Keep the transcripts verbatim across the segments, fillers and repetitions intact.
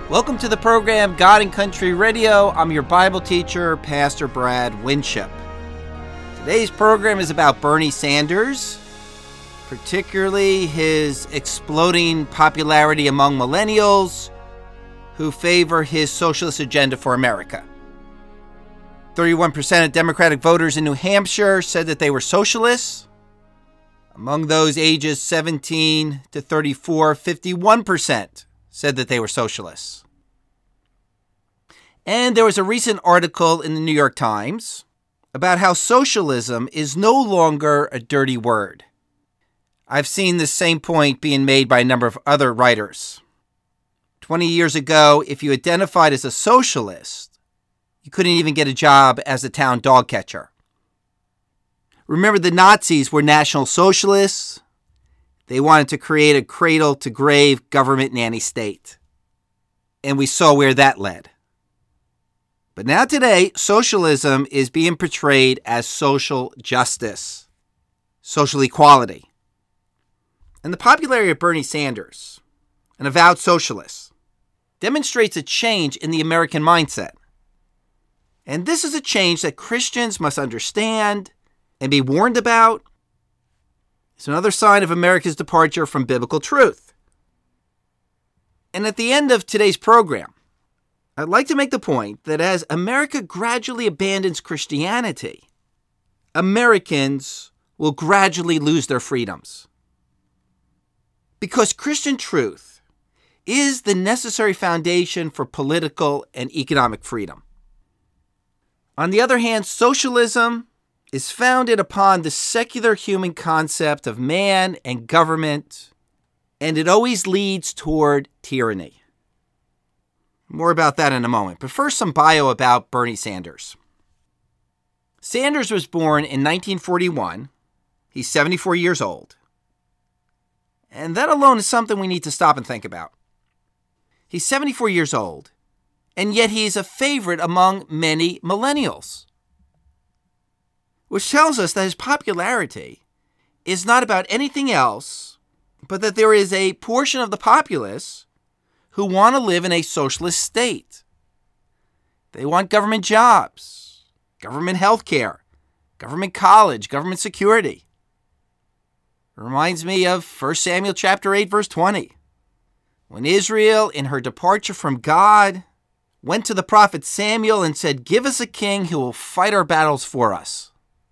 Welcome to the program God and Country Radio. I'm your Bible teacher, Pastor Brad Winship. Today's program is about Bernie Sanders, particularly his exploding popularity among millennials who favor his socialist agenda for America. thirty-one percent of Democratic voters in New Hampshire said that they were socialists. Among those ages seventeen to thirty-four, fifty-one percent said that they were socialists. And there was a recent article in the New York Times about how socialism is no longer a dirty word. I've seen this same point being made by a number of other writers. twenty years ago, if you identified as a socialist, you couldn't even get a job as a town dog catcher. Remember, the Nazis were National Socialists. They wanted to create a cradle-to-grave government nanny state. And we saw where that led. But now today, socialism is being portrayed as social justice, social equality. And the popularity of Bernie Sanders, an avowed socialist, demonstrates a change in the American mindset. And this is a change that Christians must understand and be warned about. It's another sign of America's departure from biblical truth. And at the end of today's program, I'd like to make the point that as America gradually abandons Christianity, Americans will gradually lose their freedoms. Because Christian truth is the necessary foundation for political and economic freedom. On the other hand, socialism is founded upon the secular human concept of man and government, and it always leads toward tyranny. More about that in a moment. But first, some bio about Bernie Sanders. Sanders was born in nineteen forty-one. He's seventy-four years old. And that alone is something we need to stop and think about. He's seventy-four years old, and yet he's a favorite among many millennials. Which tells us that his popularity is not about anything else, but that there is a portion of the populace who want to live in a socialist state. They want government jobs, government health care, government college, government security. It reminds me of First Samuel chapter eight, verse twenty. When Israel, in her departure from God, went to the prophet Samuel and said, "Give us a king who will fight our battles for us."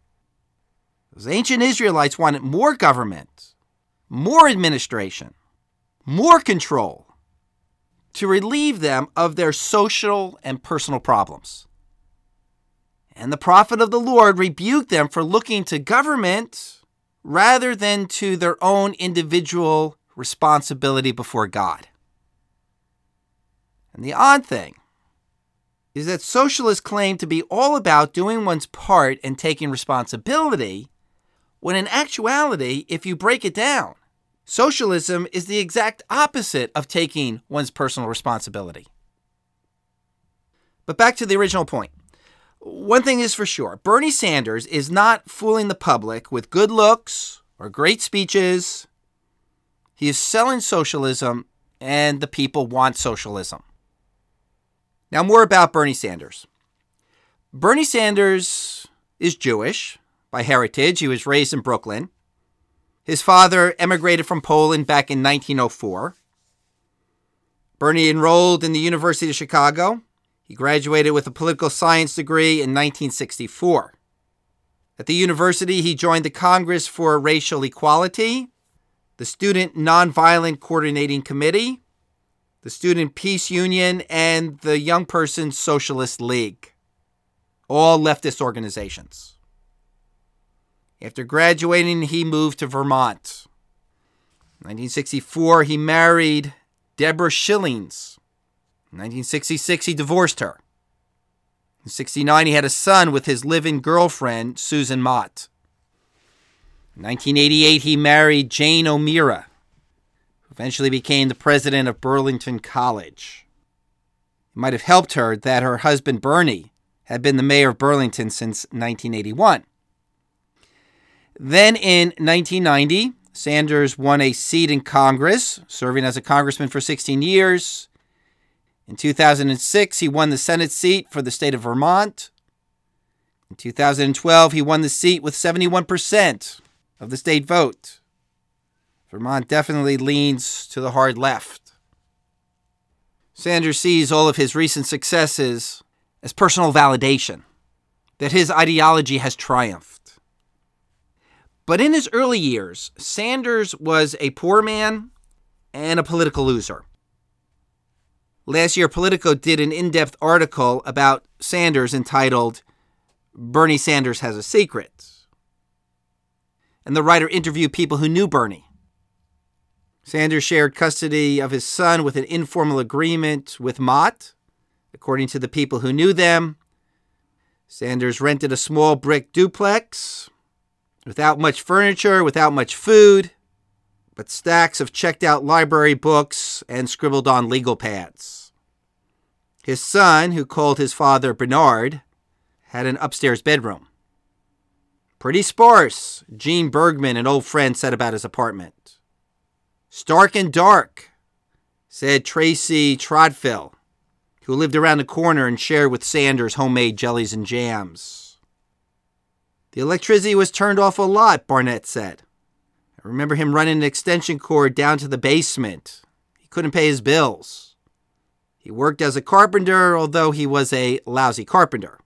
Those ancient Israelites wanted more government, more administration, more control to relieve them of their social and personal problems. And the prophet of the Lord rebuked them for looking to government rather than to their own individual responsibility before God. And the odd thing is that socialists claim to be all about doing one's part and taking responsibility, when in actuality, if you break it down, socialism is the exact opposite of taking one's personal responsibility. But back to the original point. One thing is for sure, Bernie Sanders is not fooling the public with good looks or great speeches. He is selling socialism, and the people want socialism. Now, more about Bernie Sanders. Bernie Sanders is Jewish by heritage. He was raised in Brooklyn. His father emigrated from Poland back in nineteen oh four. Bernie enrolled in the University of Chicago. He graduated with a political science degree in nineteen sixty-four. At the university, he joined the Congress for Racial Equality, the Student Nonviolent Coordinating Committee, the Student Peace Union, and the Young Persons Socialist League, all leftist organizations. After graduating, he moved to Vermont. In nineteen sixty-four, he married Deborah Schillings. In nineteen sixty-six, he divorced her. In sixty-nine, he had a son with his live-in girlfriend, Susan Mott. In nineteen eighty-eight, he married Jane O'Meara, who eventually became the president of Burlington College. It might have helped her that her husband, Bernie, had been the mayor of Burlington since nineteen eighty-one. Then in nineteen ninety, Sanders won a seat in Congress, serving as a congressman for sixteen years. In two thousand six, he won the Senate seat for the state of Vermont. In two thousand twelve, he won the seat with seventy-one percent of the state vote. Vermont definitely leans to the hard left. Sanders sees all of his recent successes as personal validation, that his ideology has triumphed. But in his early years, Sanders was a poor man and a political loser. Last year, Politico did an in-depth article about Sanders entitled, "Bernie Sanders Has a Secret." And the writer interviewed people who knew Bernie. Sanders shared custody of his son with an informal agreement with Mott. According to the people who knew them, Sanders rented a small brick duplex without much furniture, without much food, but stacks of checked-out library books and scribbled-on legal pads. His son, who called his father Bernard, had an upstairs bedroom. Pretty sparse, Gene Bergman, an old friend, said about his apartment. Stark and dark, said Tracy Trotfill, who lived around the corner and shared with Sanders homemade jellies and jams. The electricity was turned off a lot, Barnett said. I remember him running an extension cord down to the basement. He couldn't pay his bills. He worked as a carpenter, although he was a lousy carpenter.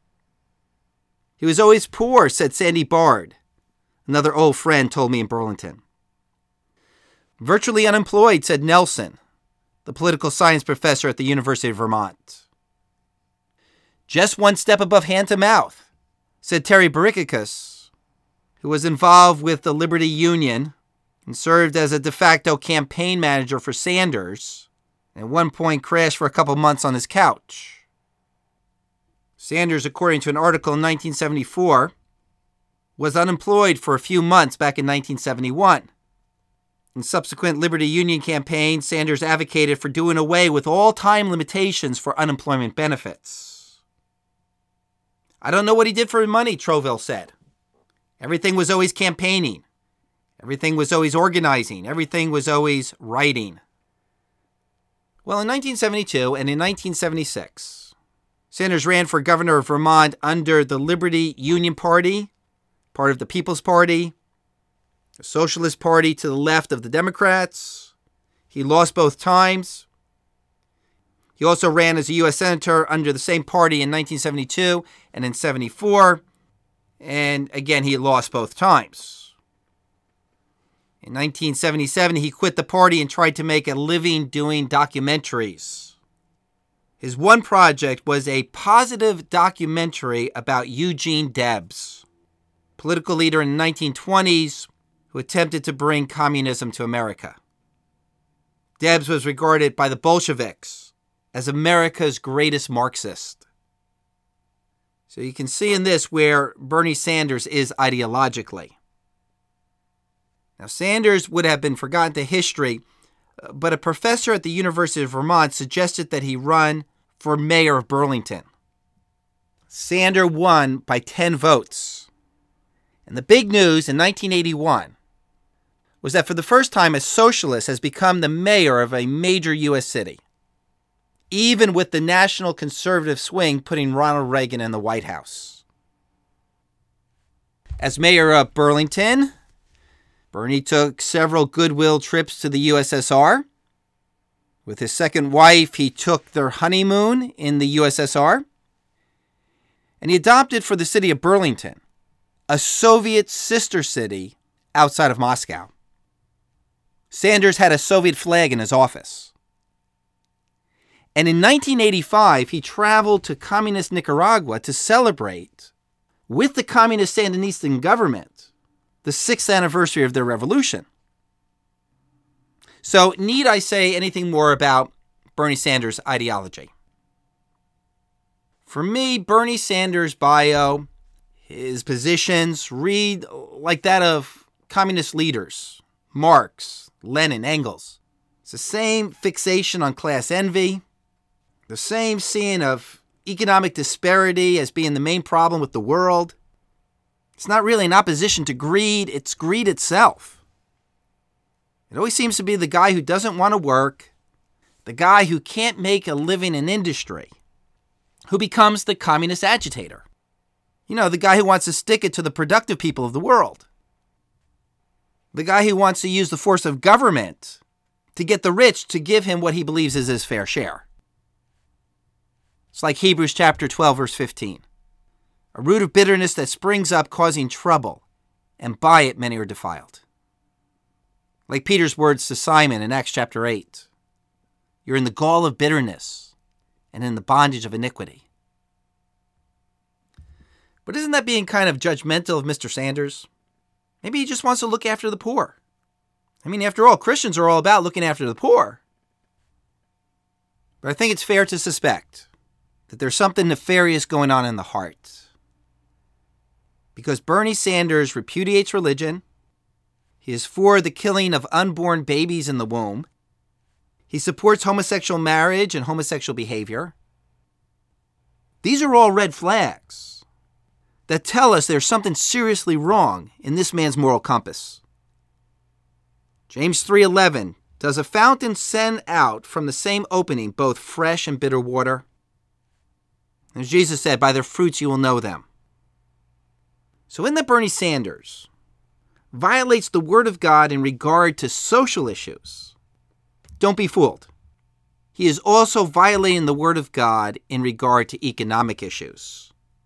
He was always poor, said Sandy Bard, another old friend told me in Burlington. Virtually unemployed, said Nelson, the political science professor at the University of Vermont. Just one step above hand to mouth, said Terry Barikakis, who was involved with the Liberty Union and served as a de facto campaign manager for Sanders, and at one point crashed for a couple months on his couch. Sanders, according to an article in nineteen seventy-four, was unemployed for a few months back in nineteen seventy-one. In subsequent Liberty Union campaigns, Sanders advocated for doing away with all time limitations for unemployment benefits. I don't know what he did for money, Troville said. Everything was always campaigning. Everything was always organizing. Everything was always writing. Well, in nineteen seventy-two and in nineteen seventy-six, Sanders ran for governor of Vermont under the Liberty Union Party, part of the People's Party, a Socialist Party to the left of the Democrats. He lost both times. He also ran as a U S Senator under the same party in nineteen seventy-two and in seventy-four. And again, he lost both times. In nineteen seventy-seven, he quit the party and tried to make a living doing documentaries. His one project was a positive documentary about Eugene Debs, political leader in the nineteen twenties who attempted to bring communism to America. Debs was regarded by the Bolsheviks as America's greatest Marxist. So you can see in this where Bernie Sanders is ideologically. Now, Sanders would have been forgotten to history, but a professor at the University of Vermont suggested that he run for mayor of Burlington. Sanders won by ten votes. And the big news in nineteen eighty-one was that for the first time, a socialist has become the mayor of a major U S city, even with the national conservative swing putting Ronald Reagan in the White House. As mayor of Burlington, Bernie took several goodwill trips to the U S S R. With his second wife, he took their honeymoon in the U S S R. And he adopted for the city of Burlington, a Soviet sister city outside of Moscow. Sanders had a Soviet flag in his office. And in nineteen eighty-five, he traveled to communist Nicaragua to celebrate, with the communist Sandinistan government, the sixth anniversary of their revolution. So, need I say anything more about Bernie Sanders' ideology? For me, Bernie Sanders' bio, his positions, read like that of communist leaders, Marx, Lenin, Engels. It's the same fixation on class envy, the same seeing of economic disparity as being the main problem with the world. It's not really an opposition to greed, it's greed itself. It always seems to be the guy who doesn't want to work, the guy who can't make a living in industry, who becomes the communist agitator. You know, the guy who wants to stick it to the productive people of the world. The guy who wants to use the force of government to get the rich to give him what he believes is his fair share. It's like Hebrews chapter twelve, verse fifteen. A root of bitterness that springs up causing trouble, and by it many are defiled. Like Peter's words to Simon in Acts chapter eight. You're in the gall of bitterness and in the bondage of iniquity. But isn't that being kind of judgmental of Mister Sanders? Maybe he just wants to look after the poor. I mean, after all, Christians are all about looking after the poor. But I think it's fair to suspect that there's something nefarious going on in the heart. Because Bernie Sanders repudiates religion. He is for the killing of unborn babies in the womb. He supports homosexual marriage and homosexual behavior. These are all red flags that tell us there's something seriously wrong in this man's moral compass. James three eleven, does a fountain send out from the same opening both fresh and bitter water? As Jesus said, by their fruits you will know them. So in that Bernie Sanders violates the word of God in regard to social issues, don't be fooled. He is also violating the word of God in regard to economic issues.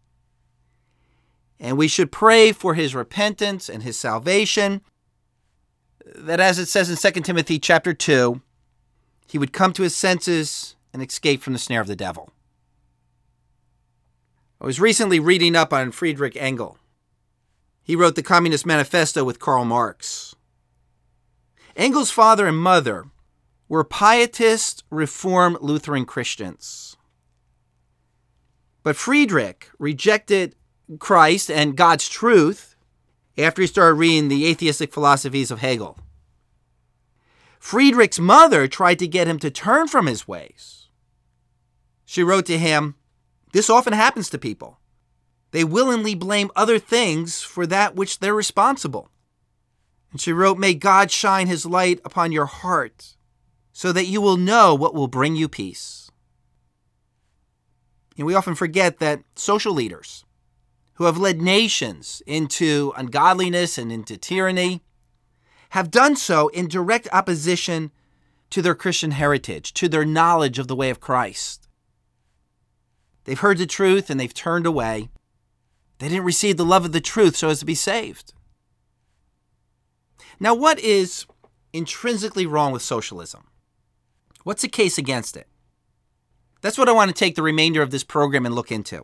And we should pray for his repentance and his salvation, that as it says in Second Timothy chapter two, he would come to his senses and escape from the snare of the devil. I was recently reading up on Friedrich Engels. He wrote the Communist Manifesto with Karl Marx. Engels' father and mother were pietist Reformed Lutheran Christians. But Friedrich rejected Christ and God's truth after he started reading the atheistic philosophies of Hegel. Friedrich's mother tried to get him to turn from his ways. She wrote to him, "This often happens to people. They willingly blame other things for that which they're responsible." And she wrote, "May God shine his light upon your heart so that you will know what will bring you peace." And we often forget that social leaders who have led nations into ungodliness and into tyranny have done so in direct opposition to their Christian heritage, to their knowledge of the way of Christ. They've heard the truth and they've turned away. They didn't receive the love of the truth so as to be saved. Now, what is intrinsically wrong with socialism? What's the case against it? That's what I want to take the remainder of this program and look into.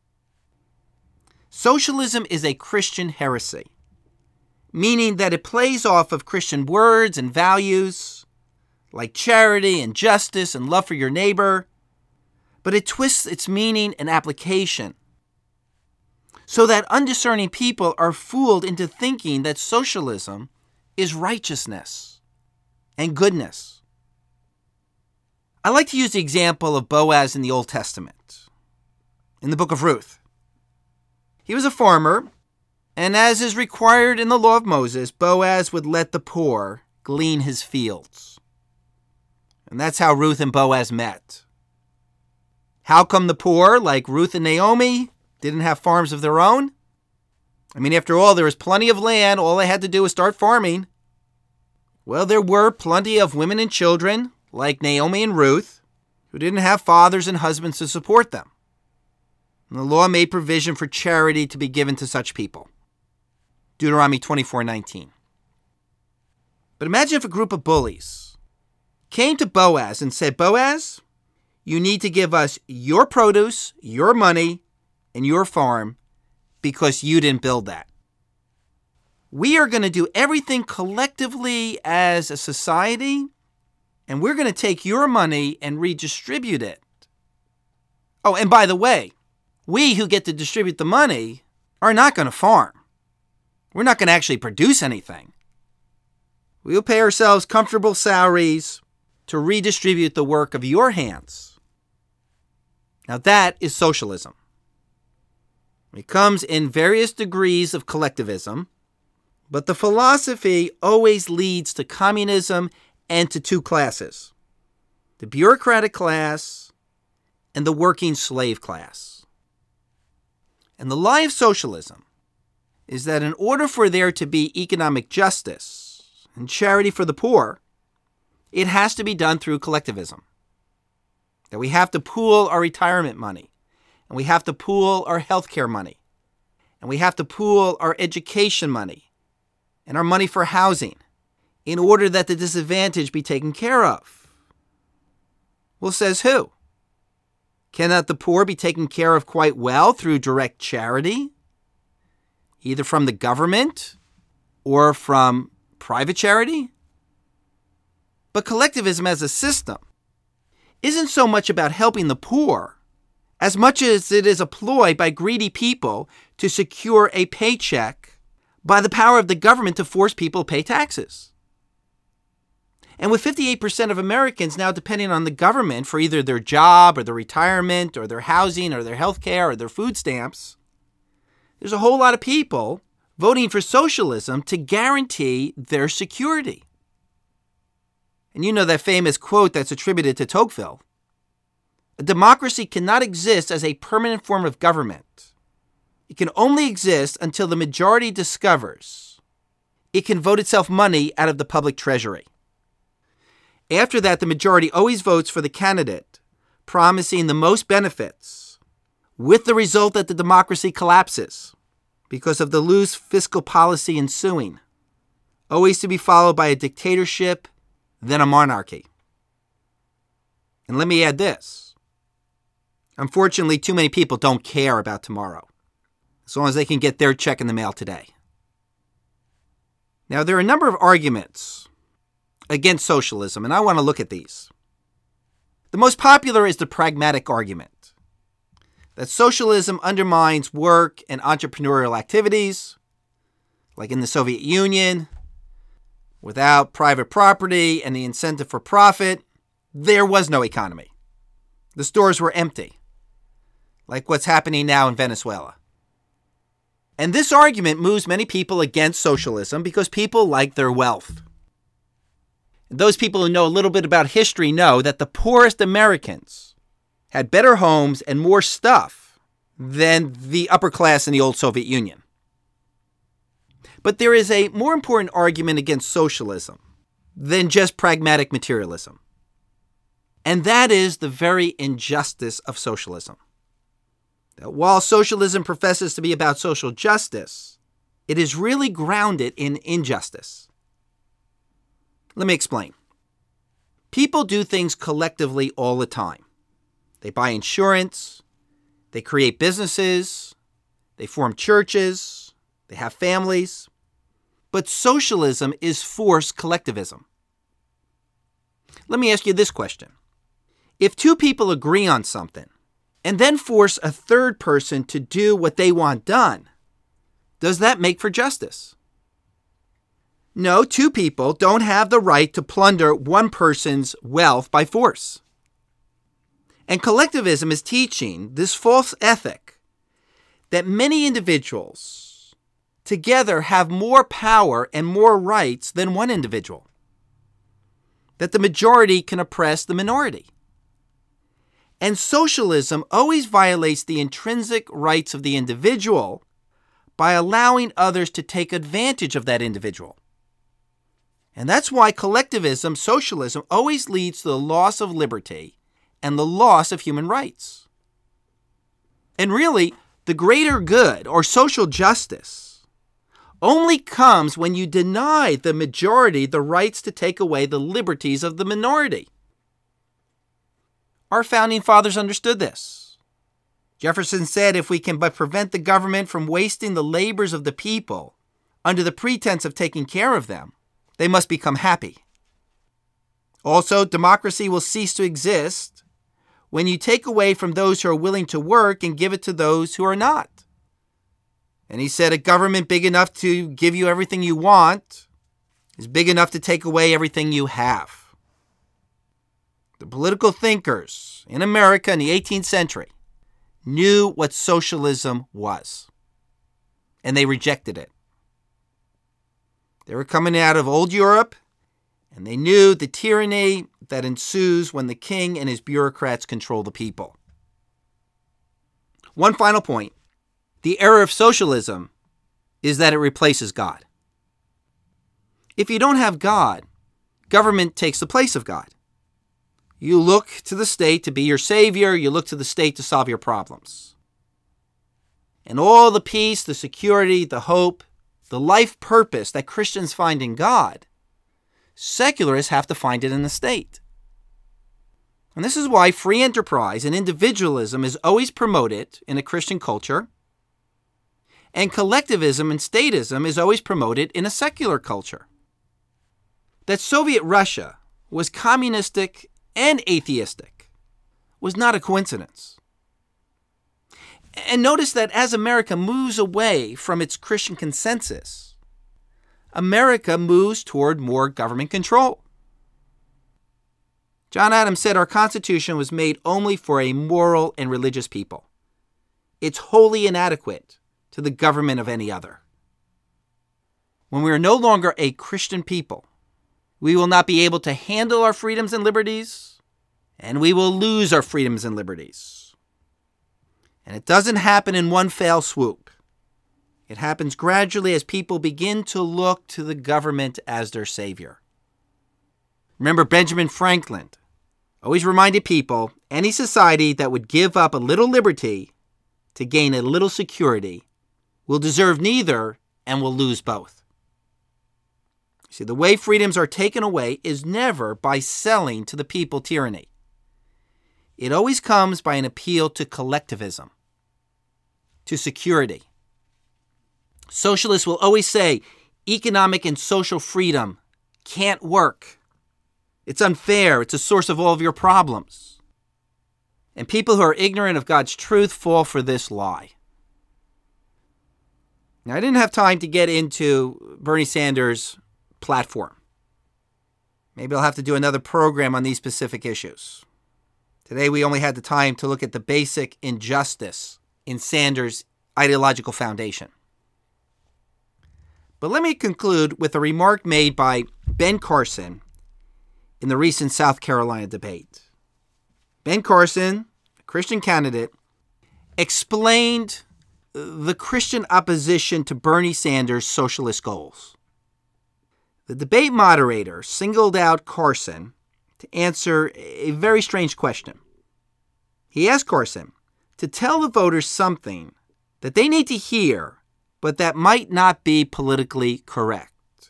Socialism is a Christian heresy, meaning that it plays off of Christian words and values like charity and justice and love for your neighbor, but it twists its meaning and application so that undiscerning people are fooled into thinking that socialism is righteousness and goodness. I like to use the example of Boaz in the Old Testament, in the book of Ruth. He was a farmer, and as is required in the law of Moses, Boaz would let the poor glean his fields. And that's how Ruth and Boaz met. How come the poor, like Ruth and Naomi, didn't have farms of their own? I mean, after all, there was plenty of land. All they had to do was start farming. Well, there were plenty of women and children, like Naomi and Ruth, who didn't have fathers and husbands to support them. And the law made provision for charity to be given to such people. Deuteronomy twenty-four nineteen. But imagine if a group of bullies came to Boaz and said, "Boaz, you need to give us your produce, your money, and your farm because you didn't build that. We are going to do everything collectively as a society, and we're going to take your money and redistribute it. Oh, and by the way, we who get to distribute the money are not going to farm. We're not going to actually produce anything. We'll pay ourselves comfortable salaries to redistribute the work of your hands." Now that is socialism. It comes in various degrees of collectivism, but the philosophy always leads to communism and to two classes. the bureaucratic class, and the working slave class. And the lie of socialism is that in order for there to be economic justice and charity for the poor, it has to be done through collectivism. That we have to pool our retirement money, and we have to pool our healthcare money, and we have to pool our education money and our money for housing in order that the disadvantaged be taken care of. Well, says who? Cannot the poor be taken care of quite well through direct charity, either from the government or from private charity? But collectivism as a system isn't so much about helping the poor as much as it is a ploy by greedy people to secure a paycheck by the power of the government to force people to pay taxes. And with fifty-eight percent of Americans now depending on the government for either their job or their retirement or their housing or their health care or their food stamps, there's a whole lot of people voting for socialism to guarantee their security. And you know that famous quote that's attributed to Tocqueville. A democracy cannot exist as a permanent form of government. It can only exist until the majority discovers it can vote itself money out of the public treasury. After that, the majority always votes for the candidate promising the most benefits, with the result that the democracy collapses because of the loose fiscal policy ensuing, always to be followed by a dictatorship, then a monarchy. And let me add this. Unfortunately, too many people don't care about tomorrow, as long as they can get their check in the mail today. Now, there are a number of arguments against socialism, and I want to look at these. The most popular is the pragmatic argument that socialism undermines work and entrepreneurial activities, like in the Soviet Union. Without private property and the incentive for profit, there was no economy. The stores were empty, like what's happening now in Venezuela. And this argument moves many people against socialism because people like their wealth. Those people who know a little bit about history know that the poorest Americans had better homes and more stuff than the upper class in the old Soviet Union. But there is a more important argument against socialism than just pragmatic materialism. And that is the very injustice of socialism. That while socialism professes to be about social justice, it is really grounded in injustice. Let me explain. People do things collectively all the time. They buy insurance, they create businesses, they form churches, they have families. But socialism is forced collectivism. Let me ask you this question. If two people agree on something and then force a third person to do what they want done, does that make for justice? No, two people don't have the right to plunder one person's wealth by force. And collectivism is teaching this false ethic that many individuals together have more power and more rights than one individual. That the majority can oppress the minority. And socialism always violates the intrinsic rights of the individual by allowing others to take advantage of that individual. And that's why collectivism, socialism, always leads to the loss of liberty and the loss of human rights. And really, the greater good or social justice only comes when you deny the majority the rights to take away the liberties of the minority. Our founding fathers understood this. Jefferson said, if we can but prevent the government from wasting the labors of the people under the pretense of taking care of them, they must become happy. Also, democracy will cease to exist when you take away from those who are willing to work and give it to those who are not. And he said a government big enough to give you everything you want is big enough to take away everything you have. The political thinkers in America in the eighteenth century knew what socialism was, and they rejected it. They were coming out of old Europe, And they knew the tyranny that ensues when the king and his bureaucrats control the people. One final point. The error of socialism is that it replaces God. If you don't have God, government takes the place of God. You look to the state to be your savior. You look to the state to solve your problems. And all the peace, the security, the hope, the life purpose that Christians find in God, secularists have to find it in the state. And this is why free enterprise and individualism is always promoted in a Christian culture, and collectivism and statism is always promoted in a secular culture. That Soviet Russia was communistic and atheistic was not a coincidence. And notice that as America moves away from its Christian consensus, America moves toward more government control. John Adams said our Constitution was made only for a moral and religious people. It's wholly inadequate to the government of any other. When we are no longer a Christian people, we will not be able to handle our freedoms and liberties, and we will lose our freedoms and liberties. And it doesn't happen in one fell swoop. It happens gradually as people begin to look to the government as their savior. Remember, Benjamin Franklin always reminded people, any society that would give up a little liberty to gain a little security will deserve neither and will lose both. See, the way freedoms are taken away is never by selling to the people tyranny. It always comes by an appeal to collectivism, to security. Socialists will always say economic and social freedom can't work. It's unfair. It's a source of all of your problems. And people who are ignorant of God's truth fall for this lie. Now, I didn't have time to get into Bernie Sanders' platform. Maybe I'll have to do another program on these specific issues. Today, we only had the time to look at the basic injustice in Sanders' ideological foundation. But let me conclude with a remark made by Ben Carson in the recent South Carolina debate. Ben Carson, a Christian candidate, explained the Christian opposition to Bernie Sanders' socialist goals. The debate moderator singled out Carson to answer a very strange question. He asked Carson to tell the voters something that they need to hear, but that might not be politically correct.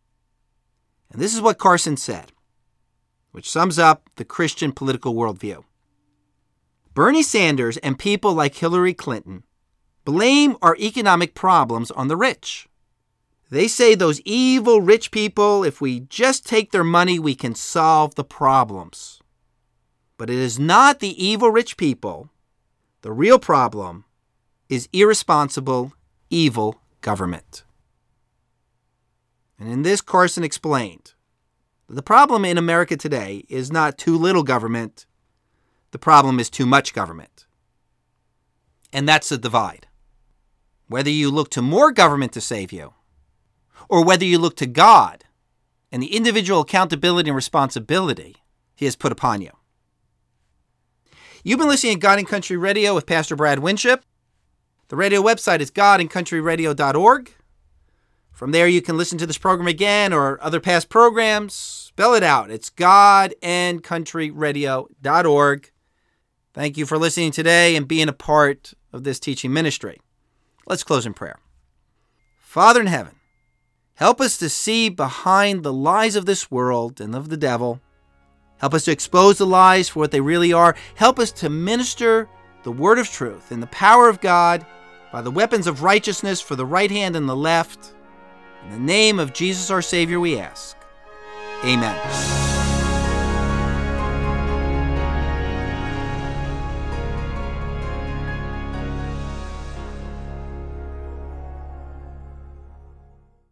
And this is what Carson said, which sums up the Christian political worldview. Bernie Sanders and people like Hillary Clinton blame our economic problems on the rich. They say those evil rich people, if we just take their money, we can solve the problems. But it is not the evil rich people. The real problem is irresponsible, evil government. And in this, Carson explained that the problem in America today is not too little government. The problem is too much government. And that's the divide. Whether you look to more government to save you, or whether you look to God and the individual accountability and responsibility He has put upon you. You've been listening to God and Country Radio with Pastor Brad Winship. The radio website is god and country radio dot org. From there, you can listen to this program again or other past programs. Spell it out. It's god and country radio dot org. Thank you for listening today and being a part of this teaching ministry. Let's close in prayer. Father in heaven, help us to see behind the lies of this world and of the devil. Help us to expose the lies for what they really are. Help us to minister the word of truth in the power of God by the weapons of righteousness for the right hand and the left. In the name of Jesus our Savior we ask. Amen.